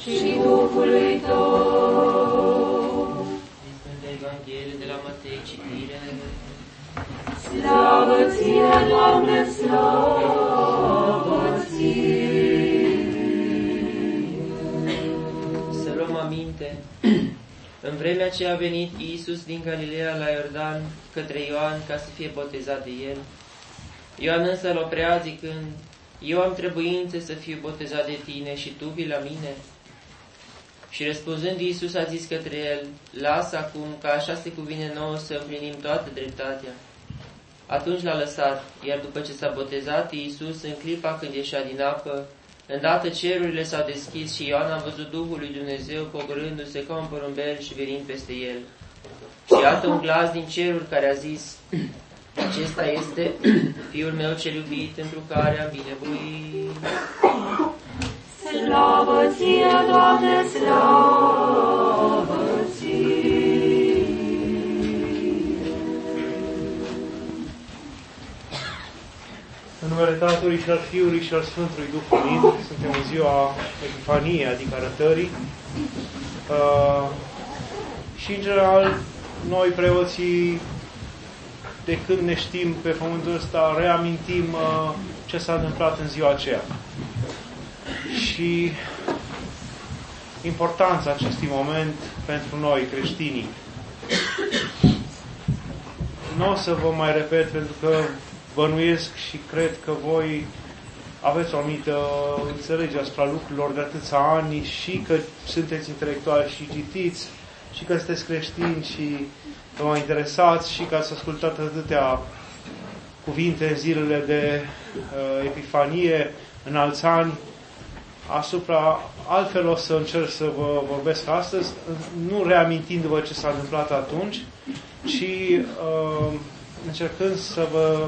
și Duhului Tău. Din Sfânta Evanghelie de la Matei, citire. Slavă Ție, Doamne, slavă Ție! Să luăm aminte. În vremea ce a venit Iisus din Galileea la Iordan către Ioan ca să fie botezat de el, Ioan însă îl oprea zicând: Eu am trebuință să fiu botezat de tine și tu vii la mine? Și răspunzând Iisus a zis către el: Lasă acum, că așa se cuvine nouă să împlinim toată dreptatea. Atunci l-a lăsat, iar după ce s-a botezat Iisus, în clipa când ieșea din apă, îndată cerurile s-au deschis și Ioan a văzut Duhul lui Dumnezeu coborându-se ca un porumbel și venind peste el. Și iată un glas din ceruri care a zis: Acesta este Fiul meu cel iubit, întru care am binevoit. Slavă Ție, Doamne, slavă Ție! În numele Tatălui și al Fiului și al Sfântului Duh Unit, suntem în ziua Epifaniei, adică arătării. Și, în general, noi, preoții, de când ne știm pe pământul ăsta, reamintim ce s-a întâmplat în ziua aceea. Și importanța acestui moment pentru noi, creștinii. Nu o să vă mai repet, pentru că bănuiesc și cred că voi aveți o anumită înțelegere asupra lucrurilor de atâția ani și că sunteți intelectuali și citiți și că sunteți creștini și vă mai interesați și că ați ascultat atâtea cuvinte în zilele de Epifanie, în alți ani. Altfel o să încerc să vă vorbesc astăzi, nu reamintindu-vă ce s-a întâmplat atunci, ci încercând să vă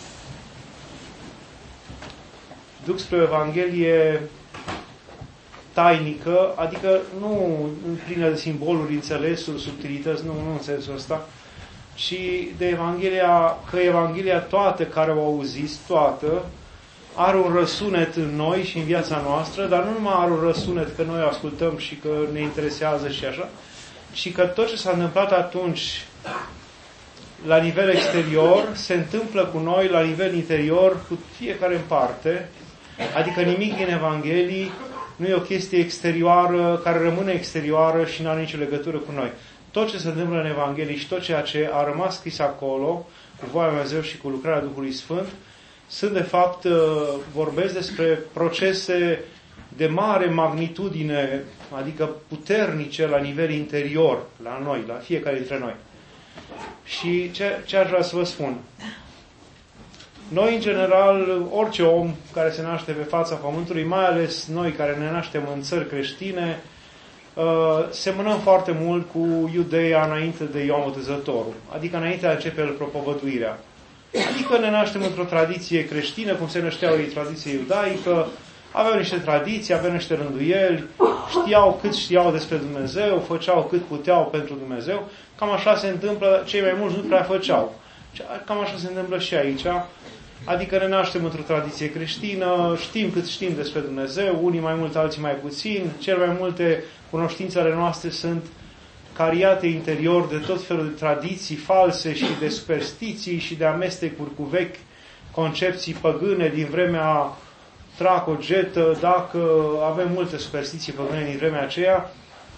duc spre o Evanghelie tainică, adică nu plină de simboluri, înțelesuri, subtilități, nu în sensul ăsta, ci de Evanghelia toată care o auziți, toată, are un răsunet în noi și în viața noastră, dar nu numai are un răsunet că noi ascultăm și că ne interesează și așa, ci că tot ce s-a întâmplat atunci la nivel exterior se întâmplă cu noi la nivel interior, cu fiecare în parte, adică nimic din Evanghelii nu e o chestie exterioară, care rămâne exterioară și nu are nicio legătură cu noi. Tot ce se întâmplă în Evanghelie și tot ceea ce a rămas scris acolo, cu voia Lui Dumnezeu și cu lucrarea Duhului Sfânt, sunt de fapt, vorbesc despre procese de mare magnitudine, adică puternice la nivel interior, la noi, la fiecare dintre noi. Și ce aș vrea să vă spun? Noi, în general, orice om care se naște pe fața Pământului, mai ales noi care ne naștem în țări creștine, semănăm foarte mult cu Iudeia înainte de Ioan Botezătorul, adică înainte de a începe propovăduirea. Adică ne naștem într-o tradiție creștină, cum se nășteau ei, tradiție iudaică, aveau niște tradiții, aveau niște rânduieli, știau cât știau despre Dumnezeu, făceau cât puteau pentru Dumnezeu, cam așa se întâmplă, cei mai mulți nu prea făceau. Cam așa se întâmplă și aici, adică ne naștem într-o tradiție creștină, știm cât știm despre Dumnezeu, unii mai mult, alții mai puțin, cel mai multe cunoștințele noastre sunt cariate interior de tot felul de tradiții false și de superstiții și de amestecuri cu vechi concepții păgâne din vremea tracogetă, dacă avem multe superstiții păgâne din vremea aceea.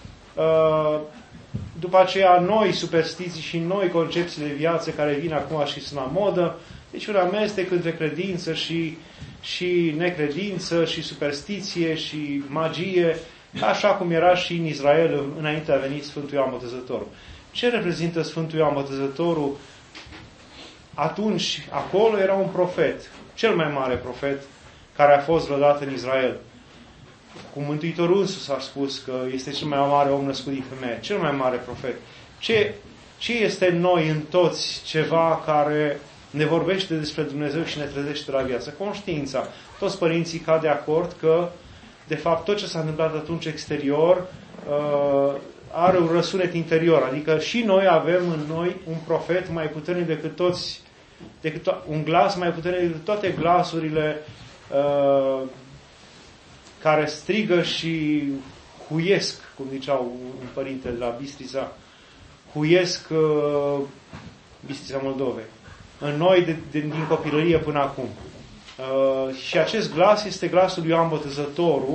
După aceea noi superstiții și noi concepții de viață care vin acum și sunt la modă. Deci un amestec între credință și necredință și superstiție și magie, așa cum era și în Israel înainte de a veni Sfântul Ioan Botezătorul. Ce reprezintă Sfântul Ioan Botezătorul? Atunci, acolo era un profet, cel mai mare profet care a fost vreodată în Israel. Cu Mântuitorul însuși a spus că este cel mai mare om născut din femeie, cel mai mare profet. Ce este în noi, în toți, ceva care ne vorbește despre Dumnezeu și ne trezește la viață? Conștiința. Toți părinții cad de acord că, de fapt, tot ce s-a întâmplat atunci exterior are un răsunet interior. Adică și noi avem în noi un profet mai puternic decât un glas mai puternic decât toate glasurile care strigă și huiesc, cum ziceau un părinte de la Bistrița, huiesc Bistrița Moldovei, în noi din copilărie până acum. Și acest glas este glasul lui Ioan Botezătorul,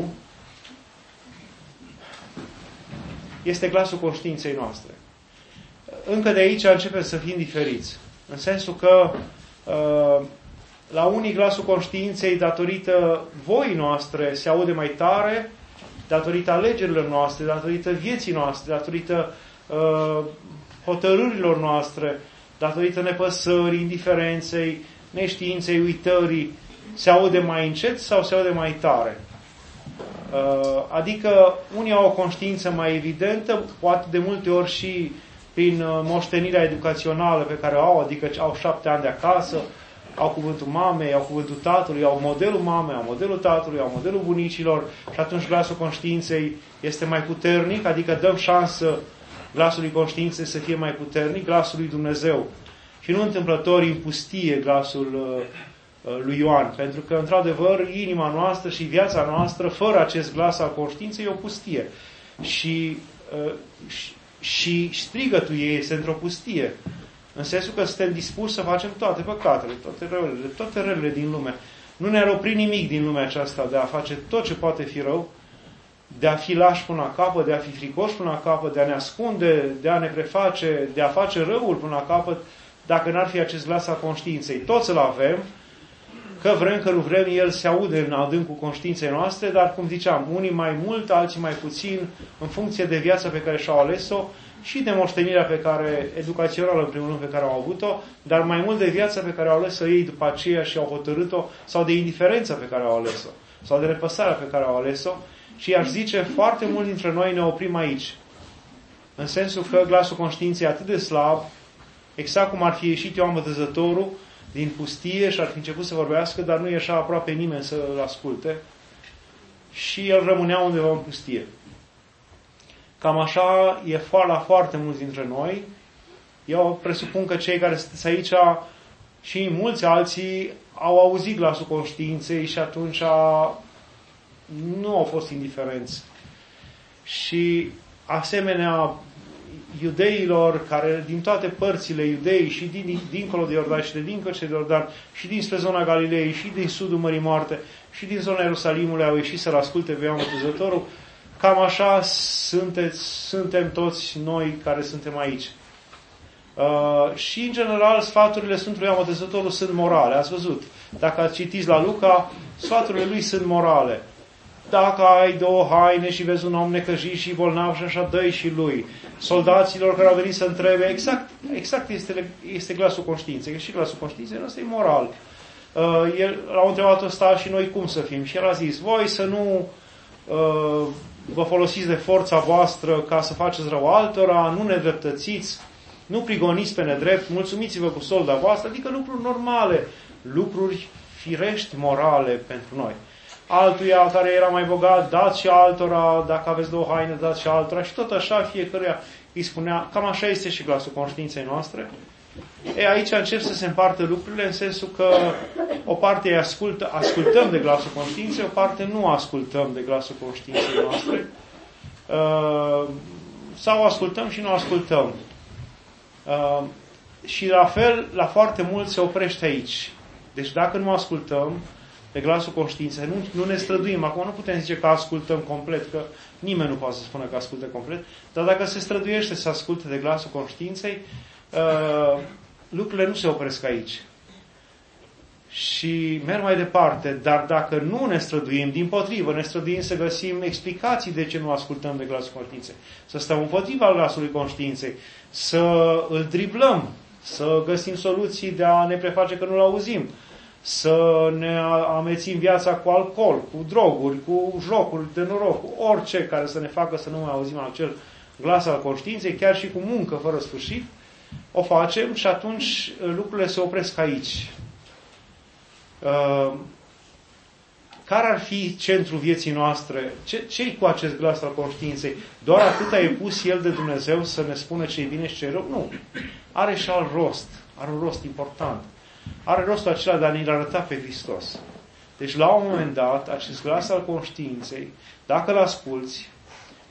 este glasul conștiinței noastre. Încă de aici începem să fim diferiți. În sensul că la unii glasul conștiinței, datorită voii noastre, se aude mai tare, datorită alegerilor noastre, datorită vieții noastre, datorită hotărârilor noastre, datorită nepăsării, indiferenței, neștiinței, uitării, se aude mai încet sau se aude mai tare. Adică unii au o conștiință mai evidentă, poate de multe ori și prin moștenirea educațională pe care o au, adică au 7 ani de acasă, au cuvântul mamei, au cuvântul tatălui, au modelul mamei, au modelul tatălui, au modelul bunicilor și atunci glasul conștiinței este mai puternic, adică dăm șansă glasului conștiinței să fie mai puternic, glasul lui Dumnezeu. Și nu întâmplător împustie glasul lui Ioan, pentru că, într-adevăr, inima noastră și viața noastră, fără acest glas al conștiinței, e o pustie. Și strigătul ei este într-o pustie. În sensul că suntem dispuși să facem toate păcatele, toate relele din lume. Nu ne-ar opri nimic din lumea aceasta de a face tot ce poate fi rău, de a fi lași până la capăt, de a fi fricoși până la capăt, de a ne ascunde, de a ne preface, de a face răul până la capăt, dacă n-ar fi acest glas al conștiinței. Toți îl avem, că vrem, că nu vrem, el se aude în adâncul conștiinței noastre, dar, cum ziceam, unii mai mult, alții mai puțin, în funcție de viața pe care și-au ales-o și de moștenirea pe care, educațională în primul rând, pe care au avut-o, dar mai mult de viața pe care au ales-o ei după aceea și au hotărât-o, sau de indiferența pe care au ales-o, sau de nepăsarea pe care au ales-o. Și aș zice, foarte mult dintre noi ne oprim aici. În sensul că glasul conștiinței e atât de slab, exact cum ar fi ieșit Ioan Botezătorul din pustie și ar fi început să vorbească, dar nu ieșea aproape nimeni să-l asculte și el rămânea undeva în pustie. Cam așa e la foarte mulți dintre noi. Eu presupun că cei care sunteți aici și mulți alții au auzit glasul conștiinței și atunci nu au fost indiferenți. Și asemenea iudeilor care din toate părțile iudei și dincolo de Iordan și de dincolo de Iordan și dinspre zona Galilei și din sudul Mării Moarte și din zona Ierusalimului au ieșit să-L asculte pe Ioan Botezătorul. Cam așa suntem toți noi care suntem aici. Și în general sfaturile Sfântului Ioan Botezătorul sunt morale. Ați văzut? Dacă ați citit la Luca, sfaturile lui sunt morale. Dacă ai 2 haine și vezi un om necăjit și bolnav și așa, dă-i și lui. Soldaților care au venit să întrebe, exact este glasul conștiinței. Că și glasul conștiinței ăsta e moral. L-au întrebat ăsta și noi cum să fim. Și el a zis, voi să nu vă folosiți de forța voastră ca să faceți rău altora, nu nedreptățiți, nu prigoniți pe nedrept, mulțumiți-vă cu solda voastră, adică lucruri normale, lucruri firești, morale pentru noi. Altuia care era mai bogat, dați și altora, dacă aveți 2 haine, dați și altora. Și tot așa fiecăruia îi spunea, cam așa este și glasul conștiinței noastre. Aici încep să se împartă lucrurile în sensul că o parte ascultăm de glasul conștiinței, o parte nu ascultăm de glasul conștiinței noastre. Sau ascultăm și nu ascultăm. Și la fel, la foarte mult se oprește aici. Deci dacă nu ascultăm de glasul conștiinței, nu ne străduim. Acum nu putem zice că ascultăm complet, că nimeni nu poate să spună că ascultă complet, dar dacă se străduiește să asculte de glasul conștiinței, lucrurile nu se opresc aici. Și merg mai departe, dar dacă nu ne străduim, dimpotrivă, ne străduim să găsim explicații de ce nu ascultăm de glasul conștiinței, să stăm împotriva glasului conștiinței, să îl driblăm, să găsim soluții de a ne preface că nu-l auzim, să ne amețim viața cu alcool, cu droguri, cu jocuri de noroc, cu orice care să ne facă să nu mai auzim acel glas al conștiinței, chiar și cu muncă fără sfârșit, o facem și atunci lucrurile se opresc aici. Care ar fi centrul vieții noastre? Ce-i cu acest glas al conștiinței? Doar atâta e pus el de Dumnezeu să ne spună ce e bine și ce e rău? Nu. Are și alt rost. Are un rost important. Are rostul acela de a ne-l arăta pe Hristos. Deci la un moment dat, acest glas al conștiinței, dacă îl asculți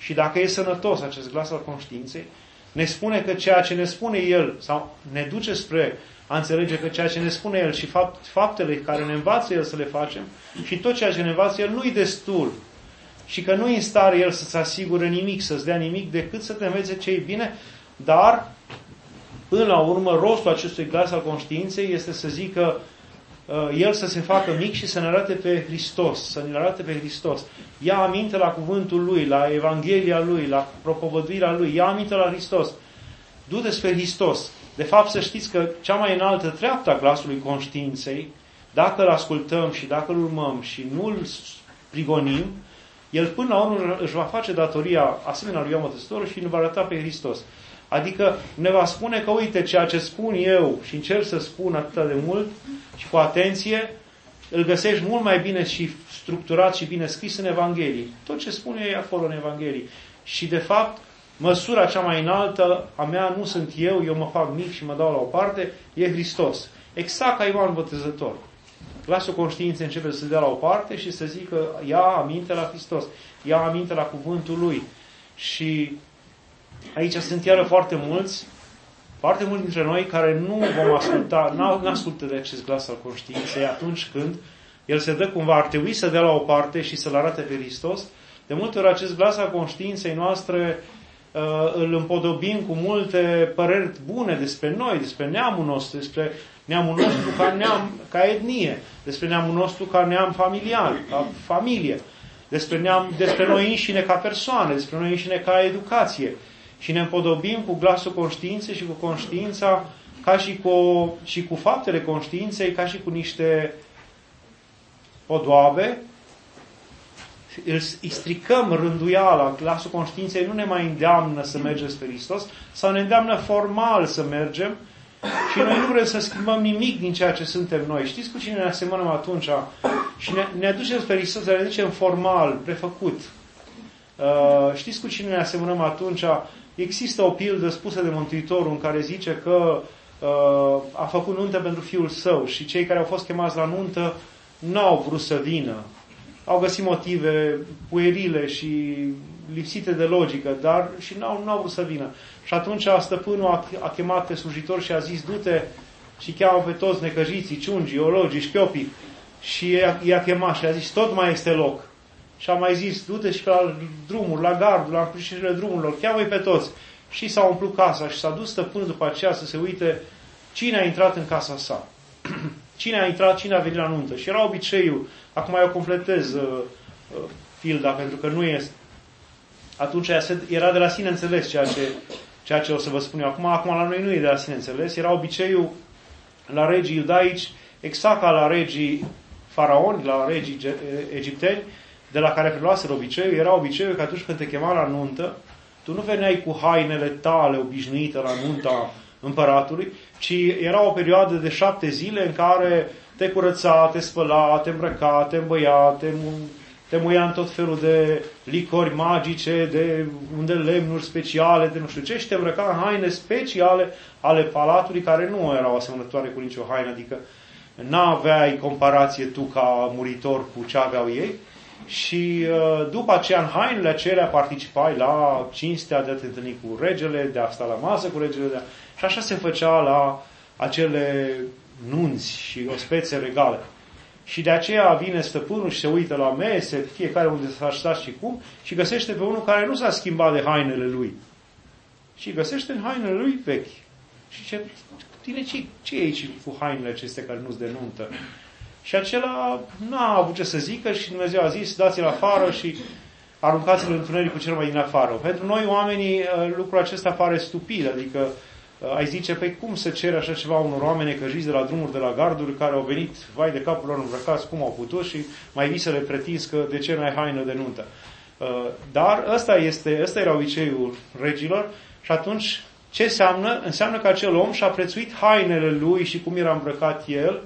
și dacă e sănătos acest glas al conștiinței, ne spune că ceea ce ne spune El, sau ne duce spre a înțelege că ceea ce ne spune El și faptele care ne învață El să le facem și tot ceea ce ne învață El nu-i destul și că nu-i în stare El să-ți asigure nimic, să-ți dea nimic decât să te învețe ce e bine, dar până la urmă rostul acestui glas al conștiinței este să zică El să se facă mic și să ne arate pe Hristos, să ne arate pe Hristos. Ia aminte la cuvântul Lui, la Evanghelia Lui, la propovăduirea Lui, ia aminte la Hristos. Du-te spre Hristos. De fapt, să știți că cea mai înaltă treaptă a glasului conștiinței, dacă îl ascultăm și dacă îl urmăm și nu îl prigonim, El până la urmă își va face datoria asemenea lui Ioan Botezătorul și ne va arăta pe Hristos. Adică ne va spune că, uite, ceea ce spun eu și încerc să spun atât de mult și cu atenție, îl găsești mult mai bine și structurat și bine scris în Evanghelie. Tot ce spune e acolo în Evanghelie. Și, de fapt, măsura cea mai înaltă a mea nu sunt eu mă fac mic și mă dau la o parte, e Hristos. Exact ca Ioan Botezător. Glasul conștiinței începe să se dea la o parte și să zică, ia aminte la Hristos, ia aminte la cuvântul Lui. Și aici sunt iară foarte mulți dintre noi care nu vom asculta, nu ascultă de acest glas al conștiinței atunci când el se dă cumva, ar trebui să dea la o parte și să-L arate pe Hristos. De multe ori acest glas al conștiinței noastre îl împodobim cu multe păreri bune despre noi, despre neamul nostru, despre neamul nostru ca etnie, despre neamul nostru ca neam familial, ca familie, despre noi înșine ca persoane, despre noi înșine ca educație. Și ne împodobim cu glasul conștiinței și cu conștiința și cu faptele conștiinței ca și cu niște podoabe. Îi stricăm rânduiala, glasul conștiinței nu ne mai îndeamnă să mergem spre Hristos, sau ne îndeamnă formal să mergem și noi nu vrem să schimbăm nimic din ceea ce suntem noi. Știți cu cine ne asemănăm atunci? Și ne aducem spre Hristos, ne aducem formal, prefăcut. Știți cu cine ne asemănăm atunci? Există o pildă spusă de Mântuitorul în care zice că a făcut nuntă pentru Fiul Său și cei care au fost chemați la nuntă n-au vrut să vină. Au găsit motive puerile și lipsite de logică, dar și n-au vrut să vină. Și atunci stăpânul a chemat pe slujitor și a zis, du-te și cheamă pe toți necăjiții, ciungii, ologii, șchiopii. Și i-a chemat și a zis, tot mai este loc. Și a mai zis, du-te și pe la drumuri, la gardul, la împrăștirile drumurilor, cheamă-i pe toți. Și s-a umplut casa și s-a dus stăpânul după aceea să se uite cine a intrat în casa sa. Cine a intrat, cine a venit la nuntă. Și era obiceiul, acum eu completez filda, pentru că nu este. Atunci era de la sine înțeles ceea ce o să vă spun eu acum. Acum la noi nu e de la sine înțeles. Era obiceiul la regii iudaici, exact ca la regii faraoni, la regii egipteni, de la care preluaseră obiceiul. Era obiceiul că atunci când te chema la nuntă, tu nu veneai cu hainele tale obișnuite la nunta împăratului, ci era o perioadă de 7 zile în care te curăța, te spăla, te îmbrăca, te îmbăia, te muia în tot felul de licori magice, de lemnuri speciale, de nu știu ce, și te îmbrăca în haine speciale ale palatului, care nu erau asemănătoare cu nicio haină, adică n-aveai comparație tu ca muritor cu ce aveau ei. Și după aceea, în hainele acelea, participai la cinstea de a te întâlni cu regele, de a sta la masă cu regele, și așa se făcea la acele nunți și ospețe regale. Și de aceea vine stăpânul și se uită la mese, fiecare unde s-a așezat și cum, și găsește pe unul care nu s-a schimbat de hainele lui. Și găsește în hainele lui vechi. Și zice, tine, ce e aici cu hainele acestea care nu-s de nuntă? Și acela n-a avut ce să zică și Dumnezeu a zis, dați-l afară și aruncați-l în întunericul cel mai din afară. Pentru noi oamenii lucrul acesta pare stupid, adică ai zice, păi cum se cere așa ceva unor oameni necăjiți de la drumuri, de la garduri, care au venit, vai de capul lor îmbrăcați cum au putut și mai vii să le pretinzi că de ce nu ai haină de nuntă. Dar ăsta era obiceiul regilor și atunci ce înseamnă? Înseamnă că acel om și-a prețuit hainele lui și cum era îmbrăcat el,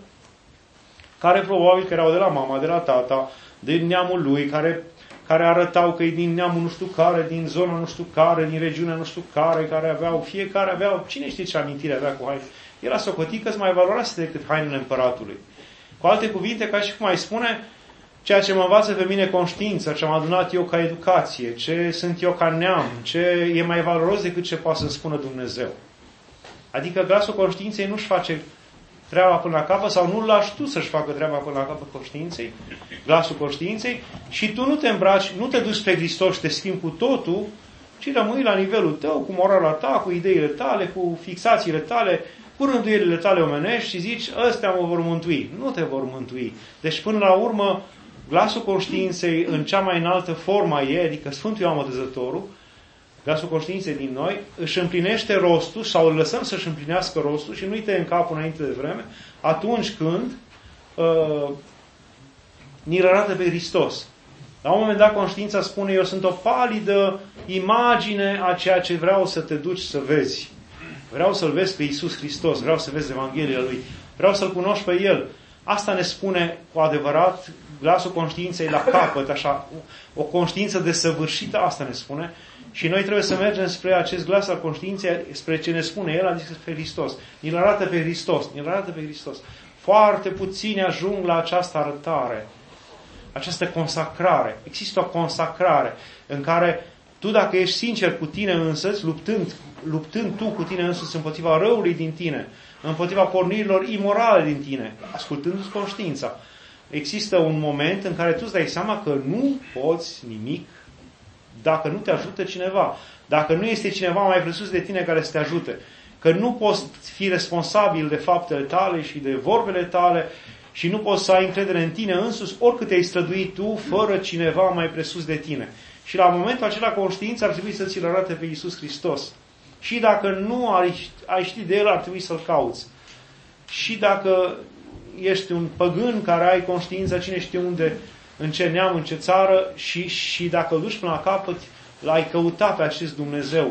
care probabil că erau de la mama, de la tata, din neamul lui, care arătau că e din neamul nu știu care, din zona nu știu care, din regiunea nu știu care fiecare aveau, cine știe ce amintire avea cu haine. Era socotit că-s mai valoroase decât hainele împăratului. Cu alte cuvinte, ca și cum ai spune, ceea ce mă învață pe mine conștiința, ce am adunat eu ca educație, ce sunt eu ca neam, ce e mai valoros decât ce poate să-mi spună Dumnezeu. Adică glasul conștiinței nu-și face treaba până la capăt sau nu-l lași tu să-și facă treaba până la capăt conștiinței, glasul conștiinței, și tu nu te îmbraci, nu te duci spre Hristos și te schimbi cu totul, ci rămâi la nivelul tău, cu morala ta, cu ideile tale, cu fixațiile tale, cu rânduielile tale omenești și zici, ăstea mă vor mântui. Nu te vor mântui. Deci până la urmă, glasul conștiinței în cea mai înaltă formă e, adică Sfântul Ioan Botezătorul, glasul conștiinței din noi, își împlinește rostul sau îl lăsăm să-și împlinească rostul și nu-i tăiem capul înainte de vreme, atunci când ni-l arată pe Hristos. La un moment dat conștiința spune, eu sunt o palidă imagine a ceea ce vreau să te duci să vezi. Vreau să-L vezi pe Iisus Hristos, vreau să vezi Evanghelia Lui, vreau să-L cunoști pe El. Asta ne spune cu adevărat glasul conștiinței la capăt, așa, o conștiință desăvârșită, asta ne spune. Și noi trebuie să mergem spre acest glas al conștiinței, spre ce ne spune El, adică spre Hristos. Ni-l arată pe Hristos, ni-l arată pe Hristos. Foarte puțini ajung la această arătare, această consacrare. Există o consacrare în care tu, dacă ești sincer cu tine însăți, luptând tu cu tine însuți împotriva răului din tine, împotriva pornirilor imorale din tine, ascultându-ți conștiința, există un moment în care tu îți dai seama că nu poți nimic dacă nu te ajută cineva. Dacă nu este cineva mai presus de tine care să te ajute. Că nu poți fi responsabil de faptele tale și de vorbele tale și nu poți să ai încredere în tine însuți, oricât te-ai străduit tu, fără cineva mai presus de tine. Și la momentul acela conștiința ar trebui să ți-l arate pe Iisus Hristos. Și dacă nu ai ști de El, ar trebui să-L cauți. Și dacă ești un păgân care ai conștiința, cine știe unde, în ce neam, în ce țară, și dacă îl duci până la capăt, l-ai căuta pe acest Dumnezeu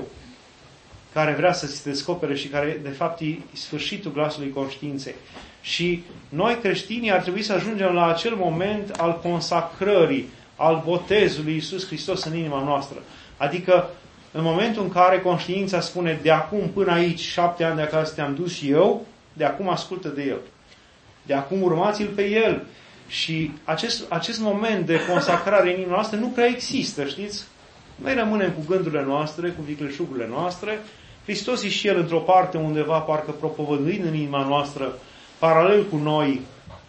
care vrea să ți descopere și care, de fapt, e sfârșitul glasului conștiinței. Și noi, creștinii, ar trebui să ajungem la acel moment al consacrării, al botezului Iisus Hristos în inima noastră. Adică, în momentul în care conștiința spune, de acum până aici, 7 ani de acasă te-am dus eu, de acum ascultă de El. De acum urmați-L pe El. Și acest moment de consacrare în inima noastră nu prea există, știți? Noi rămânem cu gândurile noastre, cu vicleșugurile noastre. Hristos e și El într-o parte undeva, parcă propovăduind în inima noastră, paralel cu noi,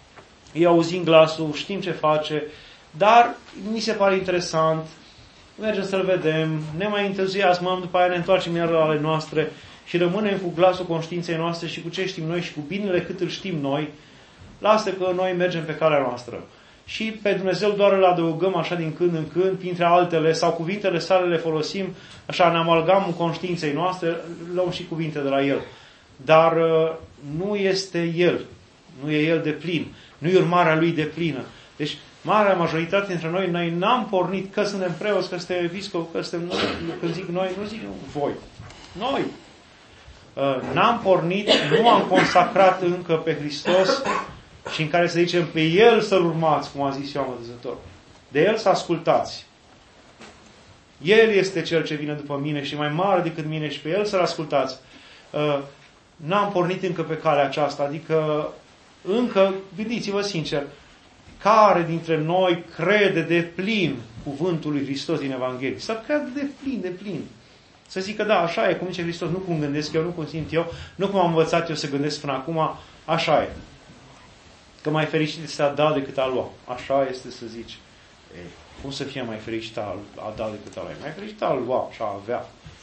îi auzim glasul, știm ce face, dar mi se pare interesant, mergem să-L vedem, ne mai entuziasmăm, după aia ne întoarcem iar la ale noastre și rămânem cu glasul conștiinței noastre și cu ce știm noi și cu binele cât îl știm noi. Lasă că noi mergem pe calea noastră. Și pe Dumnezeu doar îl adăugăm așa din când în când, printre altele, sau cuvintele sale le folosim, așa, în amalgamul conștiinței noastre, luăm și cuvinte de la El. Dar nu este El. Nu e El de plin. Nu e urmarea Lui de plină. Deci, marea majoritate dintre noi n-am pornit că suntem preoți, că suntem episcopi, că suntem noi. Când zic noi, nu zic voi. Noi. N-am pornit, nu am consacrat încă pe Hristos și în care să zicem pe El să-L urmați, cum a zis Ioan Botezătorul. De El să ascultați. El este Cel ce vine după mine și mai mare decât mine și pe El să-L ascultați. N-am pornit încă pe calea aceasta, adică încă, gândiți-vă sincer, care dintre noi crede de plin cuvântul lui Hristos din Evanghelie? Să crede de plin. Să zică, da, așa e, cum zice Hristos, nu cum gândesc eu, nu cum simt eu, nu cum am învățat eu să gândesc până acum, așa e. Că mai fericit este a da decât a lua. Așa este să zici. Cum să fie mai fericit a da decât a lua? Mai fericit a lua și a avea.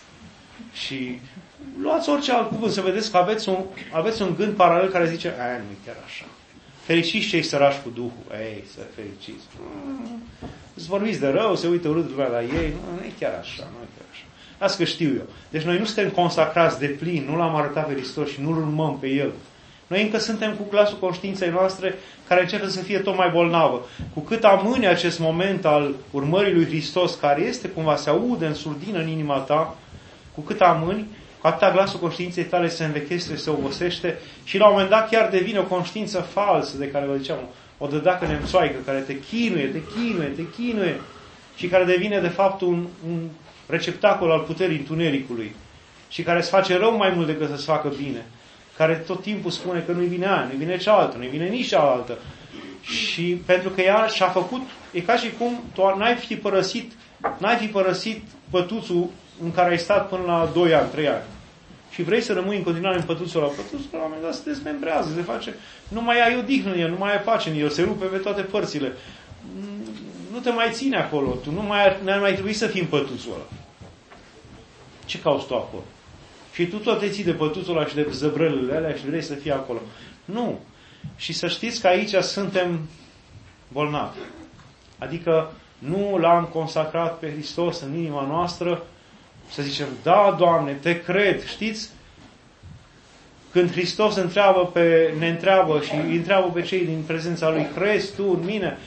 Și luați orice alt cuvânt, să vedeți că aveți un gând paralel care zice, nu e chiar așa. Fericiți cei sărași cu Duhul. Să fericiți. Îți vorbiți de rău, se uită urât lumea la ei. Nu e chiar așa, nu e chiar așa. Asta că știu eu. Deci noi nu suntem consacrați de plin, nu L-am arătat pe Hristos și nu-L urmăm pe El. Noi încă suntem cu glasul conștiinței noastre care începe să fie tot mai bolnavă. Cu cât amâni acest moment al urmării lui Hristos, care este cumva, se aude în surdină în inima ta, cu cât amâni, cu atâta glasul conștiinței tale se învechește, se obosește și la un moment dat chiar devine o conștiință falsă de care vă ziceam, o dădacă nemțoaică, care te chinuie și care devine de fapt un receptacol al puterii întunericului și care îți face rău mai mult decât să-ți facă bine. Care tot timpul spune că nu-i vine aia, nu-i vine cealaltă, nu-i vine nici cealaltă. Și pentru că ea și-a făcut, e ca și cum tu n-ai fi părăsit pătuțul în care ai stat până la 2 ani, 3 ani. Și vrei să rămâi în continuare în pătuțul ăla. Pătuțul la un moment dat se dezmembrează, se face, nu mai ai odihnă în el, nu mai ai pace în el, se rupe pe toate părțile. Nu te mai ține acolo, tu n-ar mai trebui să fii în pătuțul ăla. Ce cauți tu acolo? Și tu tot te ții de pătuțul ăla și de zăbrălile alea și vrei să fii acolo. Nu. Și să știți că aici suntem bolnavi. Adică nu l-am consacrat pe Hristos în inima noastră, să zicem, da, Doamne, te cred. Știți? Când Hristos ne întreabă și îi întreabă pe cei din prezența Lui, crezi tu în mine?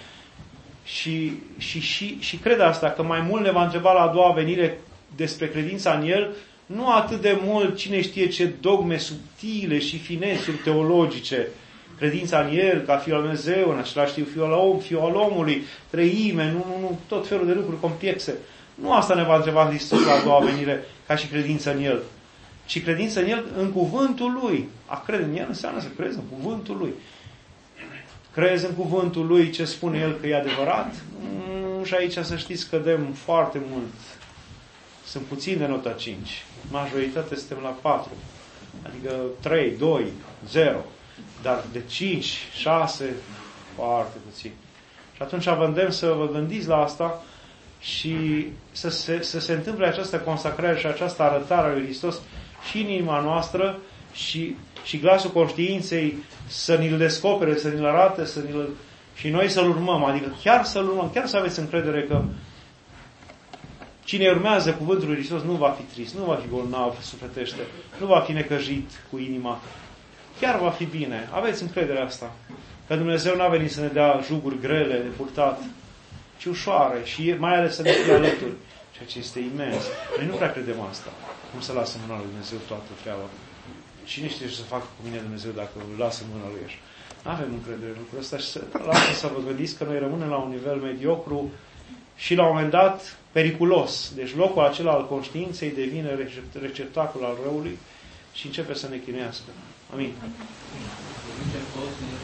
Și cred asta, că mai mult ne va întreba la a doua venire despre credința în El, nu atât de mult cine știe ce dogme subtile și finețuri teologice, credința în El, ca Fiul al Dumnezeu, în același timp Fiul al omului, treime, nu, tot felul de lucruri complexe. Nu asta ne va întreba Hristos la a doua venire, ca și credința în El, ci credința în El, în cuvântul Lui. A crede în El înseamnă să crezi în cuvântul Lui. Crezi în cuvântul Lui ce spune El că e adevărat? Și aici să știți că dăm foarte mult. Sunt puțini de nota 5. Majoritatea suntem la 4. Adică 3, 2, 0. Dar de 5, 6, foarte puțin. Și atunci vă îndemn să vă gândiți la asta și să se întâmple această consacrare și această arătare a lui Hristos și în inima noastră și glasul conștiinței să ni-l descopere, să ni-l arate, și noi să-l urmăm. Adică chiar să-l urmăm, chiar să aveți încredere că cine urmează cuvântul lui Hristos nu va fi trist, nu va fi bolnav sufletește, nu va fi necăjit cu inima. Chiar va fi bine. Aveți încrederea asta. Că Dumnezeu n-a venit să ne dea juguri grele de purtat, ci ușoare și mai ales să ne fie alături. Ceea ce este imens. Noi nu prea credem asta. Cum să lasă mâna lui Dumnezeu toată treaba? Cine știe ce să facă cu mine Dumnezeu dacă îl lasă mâna lui așa? Nu avem încredere în lucrul ăsta și lasă să vă gândiți că noi rămânem la un nivel mediocru și la un moment dat periculos. Deci locul acela al conștiinței devine receptacul al răului și începe să ne chinuiască. Amin.